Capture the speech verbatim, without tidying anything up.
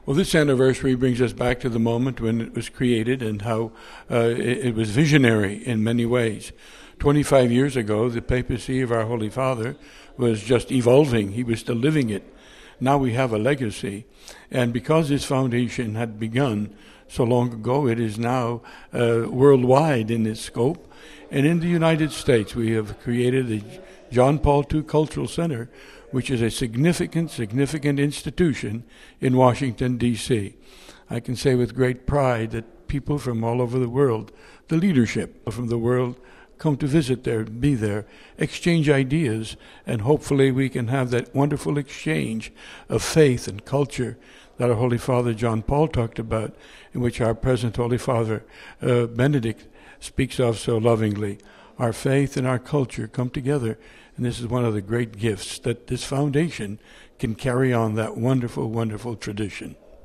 Well, this anniversary brings us back to the moment when it was created and how uh, it, it was visionary in many ways. twenty-five years ago, the papacy of our Holy Father was just evolving. He was still living it. Now we have a legacy. And because this foundation had begun so long ago, it is now uh, worldwide in its scope. And in the United States, we have created the John Paul the Second Cultural Center, which is a significant, significant institution in Washington, D C I can say with great pride that people from all over the world, the leadership from the world, come to visit there, be there, exchange ideas, and hopefully we can have that wonderful exchange of faith and culture that our Holy Father John Paul talked about, in which our present Holy Father uh, Benedict speaks of so lovingly. Our faith and our culture come together, and this is one of the great gifts that this foundation can carry on that wonderful, wonderful tradition.